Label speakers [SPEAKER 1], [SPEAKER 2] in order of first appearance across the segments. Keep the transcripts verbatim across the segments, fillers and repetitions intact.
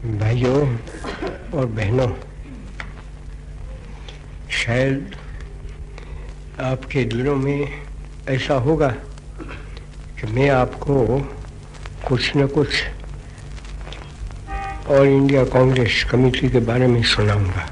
[SPEAKER 1] भाइयों और बहनों, शायद आपके दिलों में ऐसा होगा कि मैं आपको कुछ न कुछ ऑल इंडिया कांग्रेस कमेटी के बारे में सुनाऊंगा।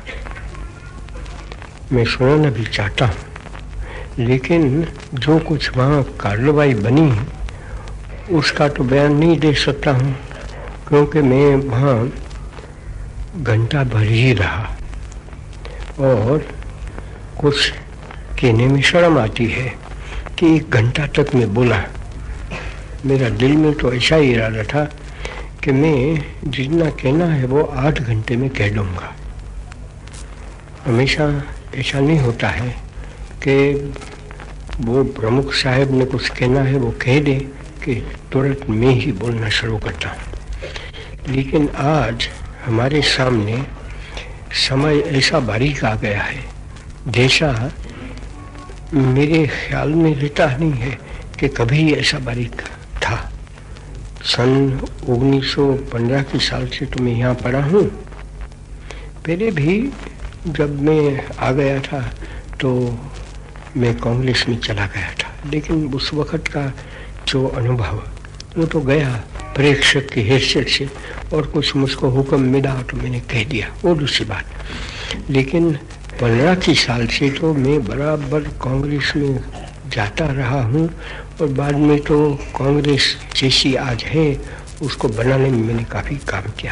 [SPEAKER 1] मैं सुनाना भी चाहता हूँ, लेकिन जो कुछ वहाँ कार्रवाई बनी उसका तो बयान नहीं दे सकता हूँ, क्योंकि मैं वहाँ घंटा भर ही रहा और कुछ कहने में शर्म आती है कि एक घंटा तक मैं बोला। मेरा दिल में तो ऐसा ही इरादा था कि मैं जितना कहना है वो आठ घंटे में कह दूँगा। हमेशा ऐसा नहीं होता है कि वो प्रमुख साहब ने कुछ कहना है वो कह दे कि तुरंत मैं ही बोलना शुरू करता हूँ। लेकिन आज हमारे सामने समय ऐसा बारीक आ गया है जैसा मेरे ख्याल में रहता नहीं है कि कभी ऐसा बारीक था। सन उन्नीस सौ पंद्रह की साल से तो मैं यहाँ पढ़ा हूँ। पहले भी जब मैं आ गया था तो मैं कांग्रेस में चला गया था, लेकिन उस वक़्त का जो अनुभव वो तो गया प्रेक्षक की हैसियत से, और कुछ मुझको हुक्म मिला तो मैंने कह दिया, वो दूसरी बात। लेकिन पंद्रह की साल से तो मैं बराबर कांग्रेस में जाता रहा हूँ, और बाद में तो कांग्रेस जैसी आज है उसको बनाने में मैंने काफ़ी काम किया।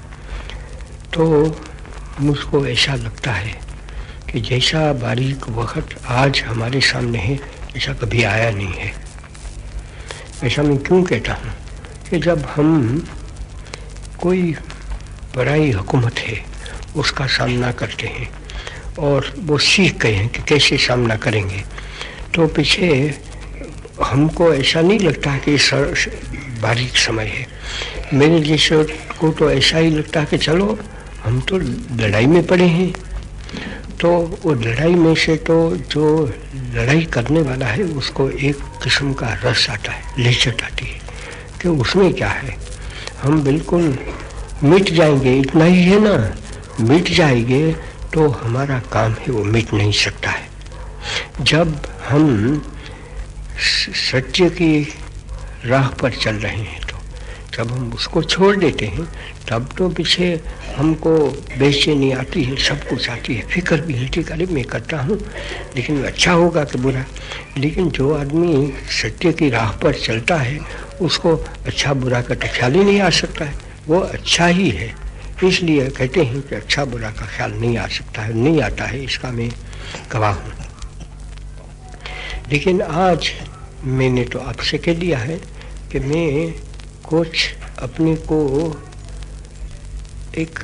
[SPEAKER 1] तो मुझको ऐसा लगता है कि जैसा बारीक वक्त आज हमारे सामने है ऐसा कभी आया नहीं है। ऐसा मैं क्यों कहता हूँ कि जब हम कोई बड़ी हुकूमत है उसका सामना करते हैं और वो सीख गए हैं कि कैसे सामना करेंगे, तो पीछे हमको ऐसा नहीं लगता कि बारीक समय है। मेरे जैसे को तो ऐसा ही लगता है कि चलो हम तो लड़ाई में पड़े हैं, तो वो लड़ाई में से तो जो लड़ाई करने वाला है उसको एक किस्म का रस आता है, लिज्जत आती है कि उसमें क्या है, हम बिल्कुल मिट जाएंगे, इतना ही है ना, मिट जाएंगे तो हमारा काम है वो मिट नहीं सकता है। जब हम सत्य की राह पर चल रहे हैं तो जब हम उसको छोड़ देते हैं तब तो पीछे हमको बेचैनी आती है, सब कुछ आती है, फिक्र भी हिलती करे मैं करता हूँ लेकिन अच्छा होगा कि बुरा। लेकिन जो आदमी सत्य की राह पर चलता है उसको अच्छा बुरा का तो ख्याल ही नहीं आ सकता है, वो अच्छा ही है। इसलिए कहते हैं कि अच्छा बुरा का ख्याल नहीं आ सकता है, नहीं आता है, इसका मैं गवाह हूँ। लेकिन आज मैंने तो आपसे कह दिया है कि मैं कुछ अपने को एक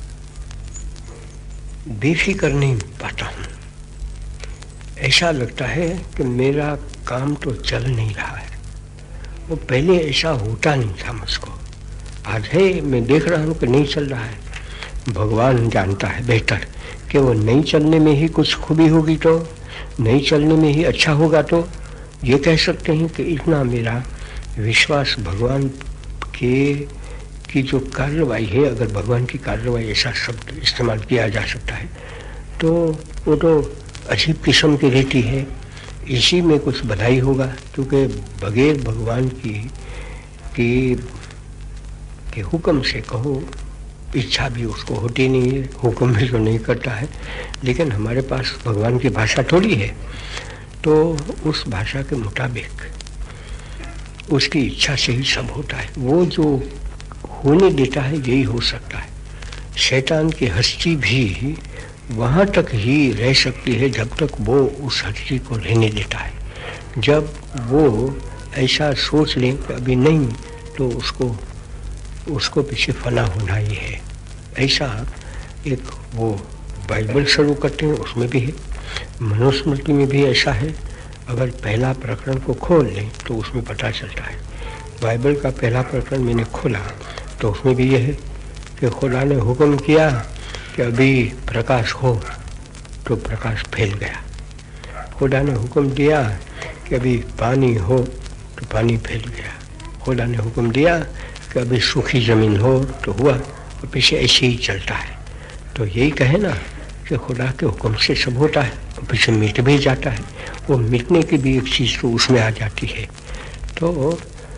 [SPEAKER 1] बेफिक्र नहीं पाता हूँ। ऐसा लगता है कि मेरा काम तो चल नहीं रहा है, वो पहले ऐसा होता नहीं था मुझको। आज है मैं देख रहा हूँ कि नहीं चल रहा है। भगवान जानता है बेहतर कि वो नहीं चलने में ही कुछ खूबी होगी, तो नहीं चलने में ही अच्छा होगा। तो ये कह सकते हैं कि इतना मेरा विश्वास भगवान के की जो कार्रवाई है, अगर भगवान की कार्रवाई ऐसा शब्द इस्तेमाल किया जा सकता है, तो वो तो अजीब किस्म की रहती है। इसी में कुछ भलाई होगा, क्योंकि बगैर भगवान की की के हुक्म से कहो, इच्छा भी उसको होती नहीं है, हुक्म भी तो नहीं करता है। लेकिन हमारे पास भगवान की भाषा थोड़ी है, तो उस भाषा के मुताबिक उसकी इच्छा से ही सब होता है। वो जो होने देता है यही हो सकता है। शैतान की हस्ती भी वहाँ तक ही रह सकती है जब तक वो उस हस्ती को रहने देता है। जब वो ऐसा सोच लें कि अभी नहीं, तो उसको उसको पीछे फना होना ही है। ऐसा एक वो बाइबल शुरू करते हैं उसमें भी है, मनुस्मृति में भी ऐसा है। अगर पहला प्रकरण को खोल लें तो उसमें पता चलता है। बाइबल का पहला प्रकरण मैंने खोला तो उसमें भी यह है कि खुदा ने हुक्म किया कि अभी प्रकाश हो, तो प्रकाश फैल गया। खुदा ने हुक्म दिया कि अभी पानी हो, तो पानी फैल गया। खुदा ने हुक्म दिया कि अभी सूखी ज़मीन हो, तो हुआ, और पीछे ऐसे ही चलता है। तो यही कहे ना कि खुदा के हुक्म से सब होता है और पीछे मिट भी जाता है, वो मिटने की भी एक चीज़ तो उसमें आ जाती है। तो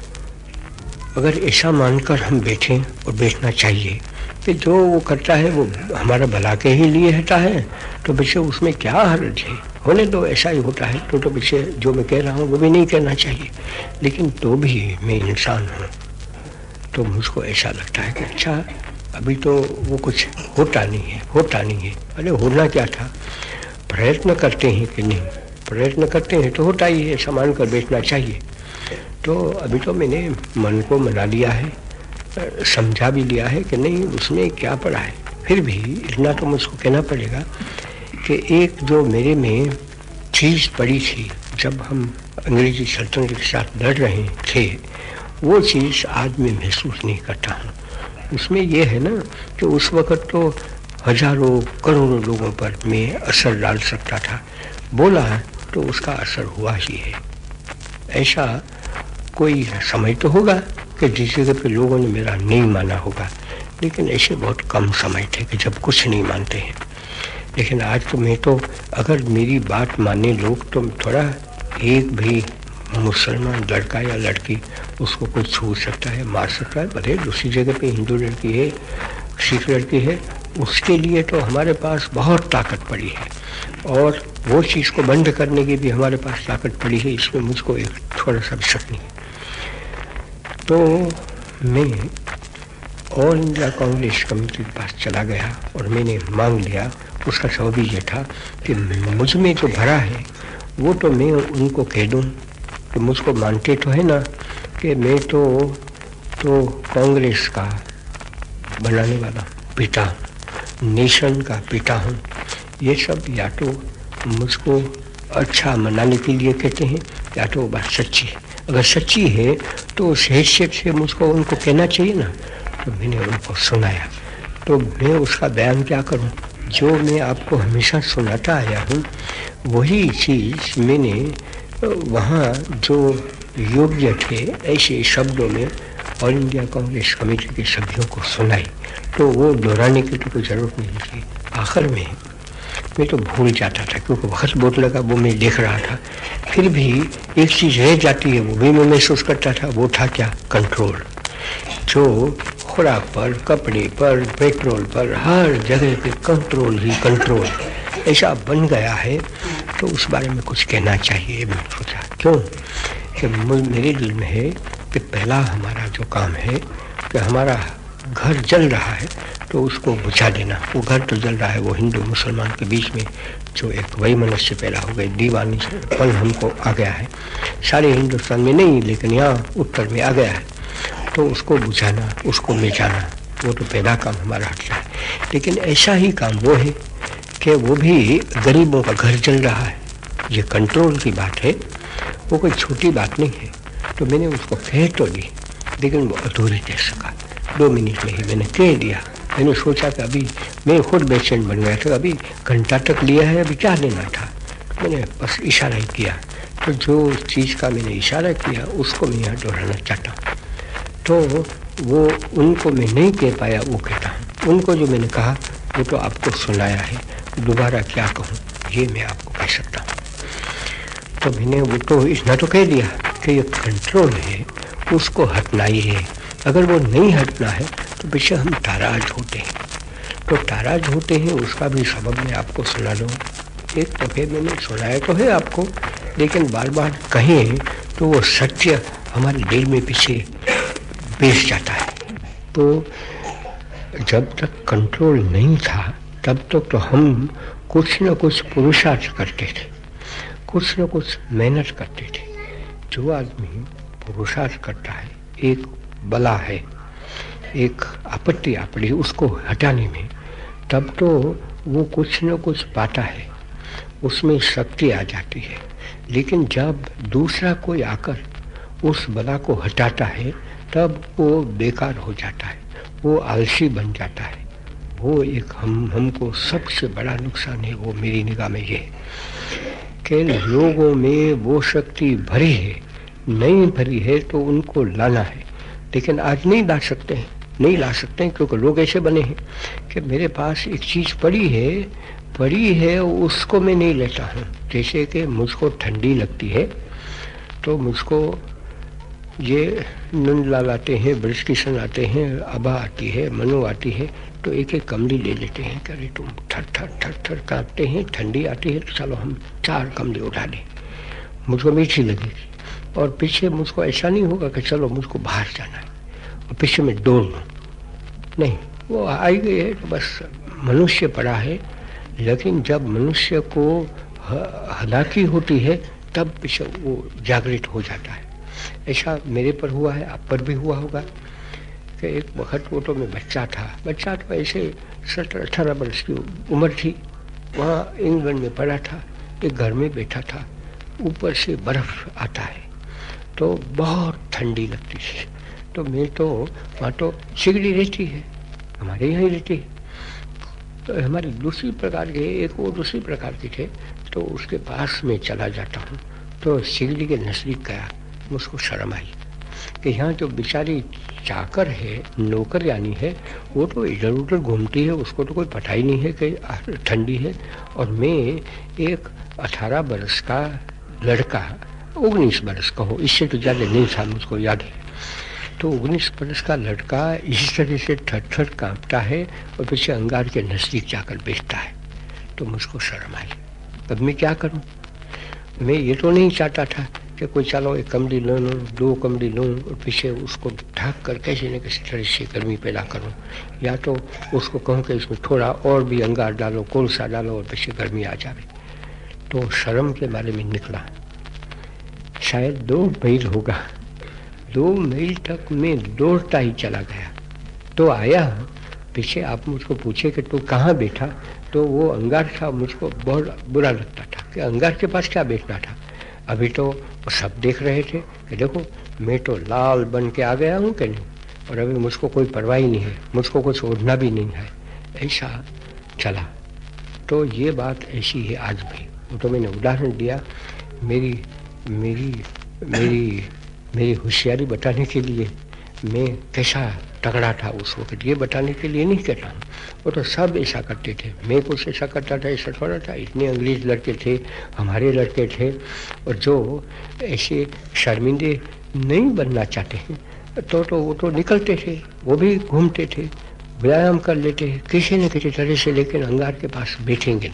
[SPEAKER 1] अगर ऐसा मानकर हम बैठें और बैठना चाहिए कि जो वो करता है वो हमारा भला के ही लिए होता है, तो पीछे उसमें क्या हर्ज है, होने दो, ऐसा ही होता है। तो तो पीछे जो मैं कह रहा हूँ वो भी नहीं कहना चाहिए, लेकिन तो भी मैं इंसान हूँ, तो मुझको ऐसा लगता है कि अच्छा अभी तो वो कुछ होता नहीं है, होता नहीं है। अरे होना क्या था, प्रयत्न करते हैं कि नहीं, प्रयत्न करते हैं तो होता ही है, ऐसा मान कर बैठना चाहिए। तो अभी तो मैंने मन को मना लिया है, समझा भी लिया है कि नहीं उसमें क्या पड़ा है। फिर भी इतना तो मुझको कहना पड़ेगा कि एक जो मेरे में चीज़ पड़ी थी जब हम अंग्रेजी सल्तनत के साथ लड़ रहे थे, वो चीज़ आज मैं महसूस नहीं करता हूँ। उसमें ये है ना कि उस वक़्त तो हजारों करोड़ों लोगों पर मैं असर डाल सकता था, बोला तो उसका असर हुआ ही है। ऐसा कोई समय तो होगा कि जिस जगह पे लोगों ने मेरा नहीं माना होगा, लेकिन ऐसे बहुत कम समय थे कि जब कुछ नहीं मानते हैं। लेकिन आज तो मैं तो अगर मेरी बात माने लोग तो थोड़ा एक भी मुसलमान लड़का या लड़की उसको कोई छू सकता है, मार सकता है। भले दूसरी जगह पे हिंदू लड़की है, सिख लड़की है, उसके लिए तो हमारे पास बहुत ताकत पड़ी है और वो चीज़ को बंद करने की भी हमारे पास ताकत पड़ी है, इसमें मुझको एक थोड़ा सा भी शक नहीं है। तो मैं ऑल इंडिया कांग्रेस कमेटी के पास चला गया और मैंने मांग लिया। उसका सबब ये था कि मुझ में जो भरा है वो तो मैं उनको कह दूँ कि मुझको मानते तो है ना कि मैं तो तो कांग्रेस का बनाने वाला पिता, नेशन का पिता हूँ। ये सब या तो मुझको अच्छा मनाने के लिए कहते हैं या तो बात सच्ची है। अगर सच्ची है तो उस हैसियत से मुझको उनको कहना चाहिए ना। तो मैंने उनको सुनाया, तो मैं उसका बयान क्या करूं, जो मैं आपको हमेशा सुनाता आया हूं वही चीज़ मैंने वहाँ जो योग्य थे ऐसे शब्दों में ऑल इंडिया कांग्रेस कमेटी के सभ्यों को सुनाई। तो वो दोहराने की तो कोई ज़रूरत नहीं थी। आखिर में मैं तो भूल जाता था क्योंकि वक्त बहुत लगा, वो मैं देख रहा था। फिर भी एक चीज़ रह जाती है, वो भी मैं महसूस करता था। वो था क्या, कंट्रोल। जो खुराक पर, कपड़े पर, पेट्रोल पर, हर जगह पे कंट्रोल ही कंट्रोल ऐसा बन गया है। तो उस बारे में कुछ कहना चाहिए मैं सोचा। क्यों कि मेरे दिल में है कि पहला हमारा जो काम है कि हमारा घर जल रहा है तो उसको बुझा देना। वो घर तो जल रहा है, वो हिंदू मुसलमान के बीच में जो एक वही मनुष्य पैदा हो गए, दीवानी पन हमको आ गया है। सारे हिंदुस्तान में नहीं लेकिन यहाँ उत्तर में आ गया है, तो उसको बुझाना, उसको मिटाना, वो तो पैदा काम हमारा हटता है। लेकिन ऐसा ही काम वो है कि वो भी गरीबों का घर जल रहा है। ये कंट्रोल की बात है, वो कोई छोटी बात नहीं है। तो मैंने उसको कह तो दी, लेकिन वो अधूरी कह सका। दो मिनट में ही मैंने कह दिया। मैंने सोचा कि अभी मैं खुद बेचैन बन गया था, अभी घंटा तक लिया है, अभी क्या लेना था। तो मैंने बस इशारा ही किया। तो जो चीज़ का मैंने इशारा किया उसको मैं यहाँ दोहराना चाहता हूँ। तो वो उनको मैं नहीं कह पाया, वो कहता हूँ। उनको जो मैंने कहा वो तो आपको सुनाया है, दोबारा क्या कहूँ ये मैं आपको कह सकता हूँ। तो मैंने वो तो इतना तो कह दिया कि ये कंट्रोल है, उसको हटना ही है। अगर वो नहीं हटना है तो पीछे हम नाराज होते हैं। तो नाराज होते हैं उसका भी सबब मैं आपको सुना दूँ। एक दफ़े मैंने सुनाया तो है आपको, लेकिन बार बार कहें तो वो सत्य हमारे दिल में पीछे बेस जाता है। तो जब तक कंट्रोल नहीं था तब तक तो, तो हम कुछ न कुछ पुरुषार्थ करते थे, कुछ न कुछ मेहनत करते थे। जो आदमी पुरुषार्थ करता है, एक बला है, एक आपत्ति आ पड़ी उसको हटाने में, तब तो वो कुछ न कुछ पाता है, उसमें शक्ति आ जाती है। लेकिन जब दूसरा कोई आकर उस बला को हटाता है तब वो बेकार हो जाता है, वो आलसी बन जाता है। वो एक हम हमको सबसे बड़ा नुकसान है वो मेरी निगाह में ये कि लोगों में वो शक्ति भरी है, नहीं भरी है तो उनको लाना है। लेकिन आज नहीं ला सकते हैं, नहीं ला सकते हैं, क्योंकि लोग ऐसे बने हैं कि मेरे पास एक चीज़ पड़ी है पड़ी है उसको मैं नहीं लेता हूँ। जैसे कि मुझको ठंडी लगती है तो मुझको ये नंदलाल आते हैं, ब्रजकिशन आते हैं, अबा आती है, मनु आती है, तो एक एक कमली ले लेते हैं। कि अरे तुम थर थर थर थर कांपते हैं, ठंडी आती है तो चलो हम चार कमली उठा लें, मुझको मीठी लगेगी। और पीछे मुझको ऐसा नहीं होगा कि चलो मुझको बाहर जाना है और पीछे में दौड़ लूँ, नहीं, वो आई गई है तो बस मनुष्य पड़ा है। लेकिन जब मनुष्य को हलाकी होती है तब पीछे वो जागृत हो जाता है। ऐसा मेरे पर हुआ है, आप पर भी हुआ होगा कि एक वक्त फोटो में बच्चा था, बच्चा तो ऐसे सत्रह अठारह वर्ष की उम्र थी, वहाँ इंग्लैंड में पड़ा था, एक घर में बैठा था, ऊपर से बर्फ़ आता है तो बहुत ठंडी लगती है। तो मैं तो वहाँ तो सिगड़ी रहती है, हमारे यहाँ ही रहती है, तो हमारी दूसरी प्रकार के एक वो दूसरी प्रकार के थे, तो उसके पास में चला जाता हूँ तो सिगड़ी के नज़दीक गया, मुझको शर्म आई कि यहाँ जो बेचारी चाकर है, नौकर यानी है, वो तो इधर उधर घूमती है, उसको तो कोई पता ही नहीं है कि ठंडी है, और मैं एक अठारह बरस का लड़का, उन्नीस बरस का हो, इससे तो ज़्यादा नहीं था मुझको याद है, तो उन्नीस बरस का लड़का इस तरह से थर थर काँपता है और पीछे अंगार के नज़दीक जाकर बैठता है, तो मुझको शर्म आई। अब मैं क्या करूं? मैं ये तो नहीं चाहता था कि कोई चलो एक कमली ले लूँ, दो कमली लूँ और पीछे उसको ढक कर कैसे न किसी तरह से गर्मी पैदा करूं, या तो उसको कहूँ कि इसमें थोड़ा और भी अंगार डालो, कोलसा डालो और पीछे गर्मी आ जाए। तो शर्म के बारे में निकला, शायद दो मील होगा, दो मील तक मैं दौड़ता ही चला गया। तो आया पीछे, आप मुझको पूछे कि तू कहाँ बैठा, तो वो अंगार था, मुझको बहुत बुरा लगता था कि अंगार के पास क्या बैठना था। अभी तो वो सब देख रहे थे कि देखो मैं तो लाल बन के आ गया हूँ कि नहीं, और अभी मुझको कोई परवाह ही नहीं है, मुझको कुछ ओढ़ना भी नहीं है, ऐसा चला। तो ये बात ऐसी है आज भी। वो तो मैंने उदाहरण दिया मेरी मेरी मेरी मेरी होशियारी बताने के लिए, मैं कैसा तगड़ा था उस वक्त, ये बताने के लिए नहीं कहता हूँ। वो तो सब ऐसा करते थे, मैं कुछ ऐसा करता था ऐसा थोड़ा था। इतने अंग्रेज़ लड़के थे, हमारे लड़के थे, और जो ऐसे शर्मिंदे नहीं बनना चाहते हैं तो तो वो तो निकलते थे, वो भी घूमते थे, व्यायाम कर लेते हैं किसी न किसी तरह से, लेकिन अंगार के पास बैठेंगे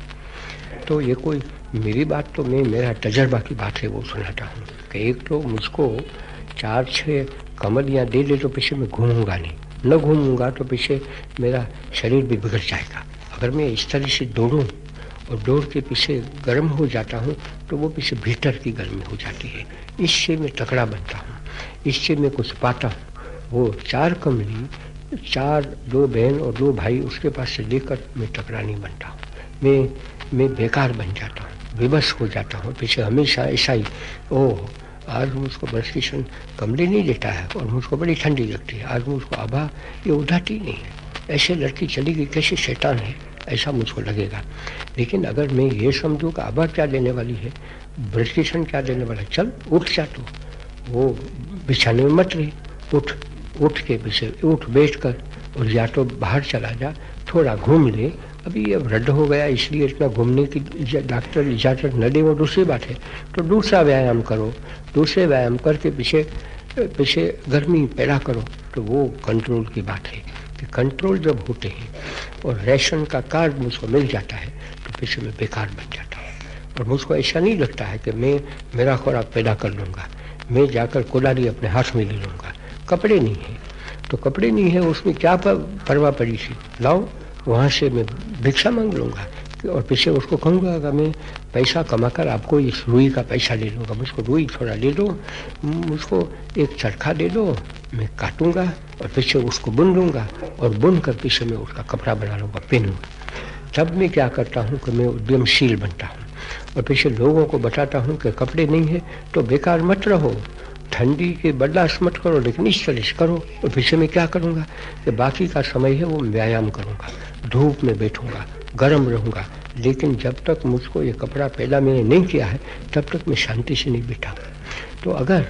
[SPEAKER 1] नहीं। तो ये कोई मेरी बात तो मैं मेरा तजर्बा की बात है वो सुनाता हूँ कि एक तो मुझको चार छः कमलियाँ दे दे तो पीछे मैं घूमूंगा नहीं, न घूमूंगा तो पीछे मेरा शरीर भी बिगड़ जाएगा। अगर मैं इस तरह से दौड़ूं और दौड़ के पीछे गर्म हो जाता हूँ तो वो पीछे भीतर की गर्मी हो जाती है, इससे मैं तगड़ा बनता हूँ, इससे मैं कुछ पाता हूँ। वो चार कमली, चार, दो बहन और दो भाई, उसके पास से लेकर मैं तगड़ा नहीं बनता हूँ, मैं मैं बेकार बन जाता हूँ, बेबस हो जाता हूँ पीछे। हमेशा ऐसा ही, ओह आज मुझको ब्रजकिशन कमली नहीं देता है और मुझको बड़ी ठंडी लगती है, आज मुझको आभा ये उठाती नहीं है, ऐसे लड़की चली गई, कैसे शैतान है, ऐसा मुझको लगेगा। लेकिन अगर मैं ये समझूँ कि आभा क्या देने वाली है, ब्रजकिशन क्या देने वाला है, चल उठ जा, तो वो बिछाने में मत रही, उठ उठ के पीछे उठ बैठ कर, और या तो बाहर चला जा, थोड़ा घूम ले। अभी ये वृद्ध हो गया इसलिए इतना घूमने की डॉक्टर इजाज़त न दे, वो दूसरी बात है, तो दूसरा व्यायाम करो, दूसरे व्यायाम करके पीछे पीछे गर्मी पैदा करो। तो वो कंट्रोल की बात है कि कंट्रोल जब होते हैं और रेशन का कार्ड मुझको मिल जाता है तो पीछे मैं बेकार बन जाता हूँ। और मुझको ऐसा नहीं लगता है कि मैं मेरा खुराक पैदा कर लूँगा, मैं जाकर कुल्हाड़ी अपने हाथ में ले लूँगा। कपड़े नहीं है तो कपड़े नहीं है, उसमें क्या परवाह पड़ी थी, लाओ वहाँ से मैं भिक्षा मांग लूँगा, और पीछे उसको कहूँगा कि मैं पैसा कमाकर आपको इस रुई का पैसा दे दूँगा, मुझको रुई थोड़ा दे दो, मुझको एक चरखा दे दो, मैं काटूँगा और पीछे उसको बुन लूँगा, और बुन कर पीछे मैं उसका कपड़ा बना लूँगा, पहनूँगा। तब मैं क्या करता हूँ कि मैं उद्यमशील बनता हूँ और पीछे लोगों को बताता हूँ कि कपड़े नहीं है तो बेकार मत रहो, ठंडी के बर्दाश्त मत करो, लेकिन इस तरह से करो। और पीछे मैं क्या करूँगा कि बाकी का समय है वो व्यायाम करूँगा, धूप में बैठूँगा, गर्म रहूँगा, लेकिन जब तक मुझको ये कपड़ा पैदा मैंने नहीं किया है तब तक मैं शांति से नहीं बैठा। तो अगर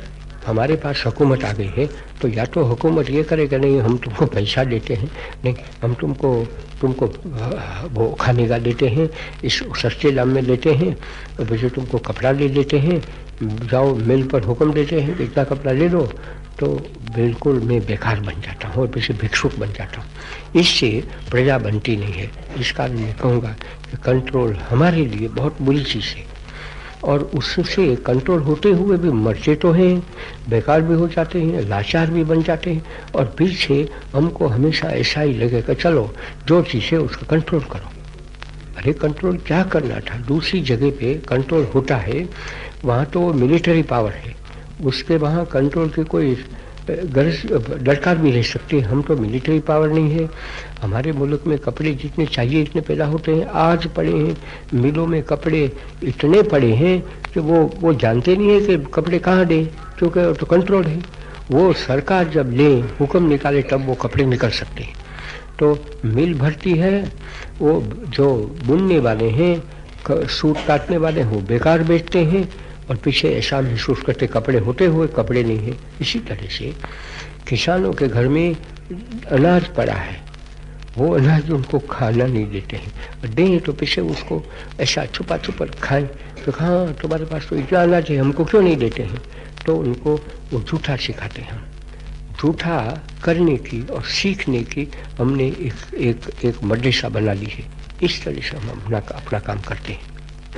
[SPEAKER 1] हमारे पास हुकूमत आ गई है तो या तो हुकूमत ये करे कि नहीं हम तुमको पैसा देते हैं, नहीं हम तुमको तुमको वो खाने का देते हैं, इस सस्ते दाम में देते हैं, और वैसे तुमको कपड़ा ले देते हैं, जाओ मिल पर हुक्म देते हैं कि इतना कपड़ा ले लो, तो बिल्कुल मैं बेकार बन जाता हूँ और वैसे भिक्षुक बन जाता हूँ। इससे प्रजा बनती नहीं है। इस कारण मैं कहूँगा कि कंट्रोल हमारे लिए बहुत बुरी चीज़ है, और उससे कंट्रोल होते हुए भी मरते तो हैं, बेकार भी हो जाते हैं, लाचार भी बन जाते हैं, और पीछे हमको हमेशा ऐसा ही लगेगा चलो जो चीज़ है उसका कंट्रोल करो। अरे कंट्रोल क्या करना था, दूसरी जगह पे कंट्रोल होता है, वहाँ तो मिलिट्री पावर है, उसके वहाँ कंट्रोल की कोई गरज दरकार भी रह सकती है। हम तो मिलिट्री पावर नहीं है, हमारे मुल्क में कपड़े जितने चाहिए इतने पैदा होते हैं, आज पड़े हैं मिलों में कपड़े इतने पड़े हैं कि वो वो जानते नहीं है कि कपड़े कहाँ दें, क्योंकि तो कंट्रोल है। वो सरकार जब ले हुक्म निकाले तब वो कपड़े निकल सकते हैं। तो मिल भरती है, वो जो बुनने वाले हैं सूट काटने वाले हैं वो बेकार बेचते हैं, और पीछे ऐसा महसूस करते कपड़े होते हुए कपड़े नहीं है। इसी तरह से किसानों के घर में अनाज पड़ा है, वो अनाज उनको खाना नहीं देते हैं, और दें तो पीछे उसको ऐसा छुपा छुपा खाएं तो हाँ तुम्हारे पास तो इतना अनाज है हमको क्यों नहीं देते हैं, तो उनको वो झूठा सिखाते हैं। झूठा करने की और सीखने की हमने एक एक एक मदरसा बना ली है। इस तरह से हम अपना अपना काम करते हैं।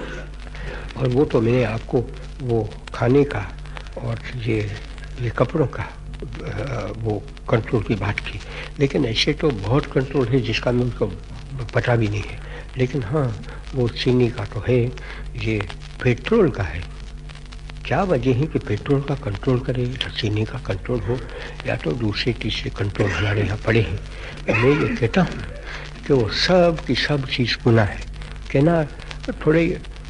[SPEAKER 1] और वो तो मैंने आपको वो खाने का और ये ये कपड़ों का वो कंट्रोल की बात की, लेकिन ऐसे तो बहुत कंट्रोल है जिसका मैं उनको पता भी नहीं है। लेकिन हाँ वो चीनी का तो है, ये पेट्रोल का है। क्या वजह है कि पेट्रोल का कंट्रोल करे, चीनी का कंट्रोल हो, या तो दूसरे तीसरे कंट्रोल हमारे यहाँ पड़े हैं। मैं ये कहता हूँ कि वो सब की सब चीज़ गुनाह है, कहना थोड़े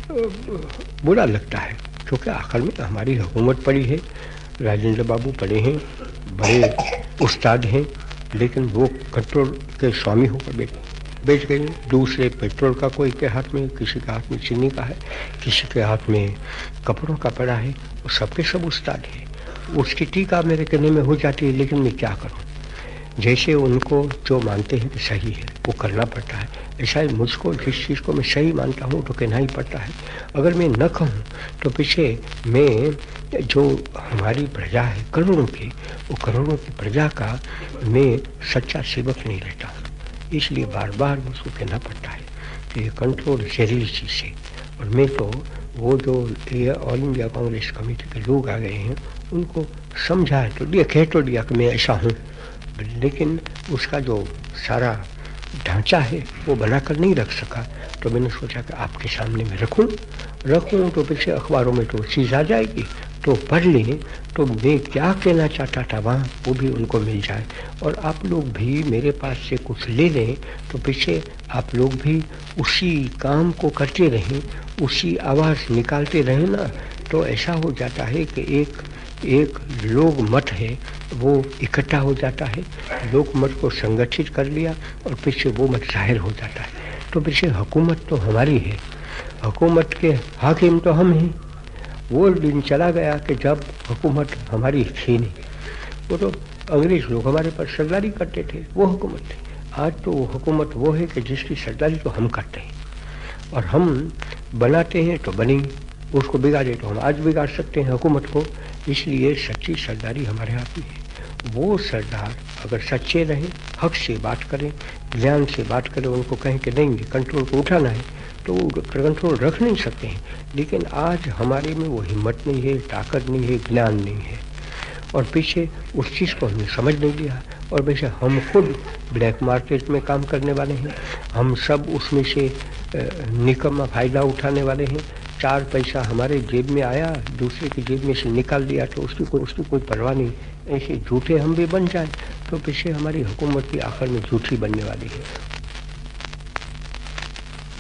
[SPEAKER 1] बुरा लगता है, क्योंकि आखिर में हमारी हुकूमत पड़ी है, राजेंद्र बाबू पड़े हैं, बड़े उस्ताद हैं, लेकिन वो कंट्रोल के स्वामी होकर बैठ बेच गए। दूसरे पेट्रोल का कोई के हाथ में, किसी के हाथ में चीनी का है, किसी के हाथ में कपड़ों का पड़ा है, वो सबके सब उस्ताद है। उसकी टीका मेरे कहने में हो जाती है, लेकिन मैं क्या करूं, जैसे उनको जो मानते हैं कि सही है वो करना पड़ता है। ऐसा ही मुझको जिस चीज़ को मैं सही मानता हूँ तो कहना ही पड़ता है। अगर मैं न कहूँ तो पीछे मैं जो हमारी प्रजा है करोड़ों की, वो करोड़ों की प्रजा का मैं सच्चा सेवक नहीं रहता हूँ। इसलिए बार बार मुझको कहना पड़ता है कि ये कंट्रोल जहरीली चीज़ है। और मैं तो वो जो ये ऑल इंडिया कांग्रेस कमेटी के लोग आ गए हैं उनको समझाए तो दिया, कह तो दिया कि मैं ऐसा हूँ, लेकिन उसका जो सारा ढांचा है वो बनाकर नहीं रख सका। तो मैंने सोचा कि आपके सामने मैं रखूं रखूं तो पीछे अखबारों में तो चीज़ आ जाएगी, तो पढ़ लें तो मैं क्या कहना चाहता था वहाँ वो भी उनको मिल जाए, और आप लोग भी मेरे पास से कुछ ले लें तो पीछे आप लोग भी उसी काम को करते रहें, उसी आवाज़ निकालते रहें ना, तो ऐसा हो जाता है कि एक एक लोग मत है वो इकट्ठा हो जाता है, लोग मत को संगठित कर लिया और पीछे वो मत जाहिर हो जाता है। तो पीछे हुकूमत तो हमारी है, हुकूमत के हाकिम तो हम हैं। वो दिन चला गया कि जब हुकूमत हमारी थी नहीं, वो तो अंग्रेज़ लोग हमारे पर सरदारी करते थे, वो हुकूमत थी। आज तो वो हुकूमत वो है कि जिसकी सरदारी तो हम करते हैं, और हम बनाते हैं तो बनी, उसको बिगाड़े तो हम आज बिगाड़ सकते हैं हुकूमत को। इसलिए सच्ची सरदारी हमारे हाथ में है। वो सरदार अगर सच्चे रहें, हक से बात करें, ज्ञान से बात करें, उनको कहें कि नहीं कंट्रोल को उठाना है, तो वो कंट्रोल रख नहीं सकते हैं। लेकिन आज हमारे में वो हिम्मत नहीं है, ताकत नहीं है, ज्ञान नहीं है, और पीछे उस चीज़ को हमने समझ नहीं लिया। और वैसे हम खुद ब्लैक मार्केट में काम करने वाले हैं, हम सब उसमें से निकम्मा फ़ायदा उठाने वाले हैं। चार पैसा हमारे जेब में आया, दूसरे की जेब में से निकाल दिया, तो उसकी कोई उसकी कोई परवाह नहीं। ऐसे झूठे हम भी बन जाएं तो पीछे हमारी हुकूमत की आखिर में झूठी बनने वाली है।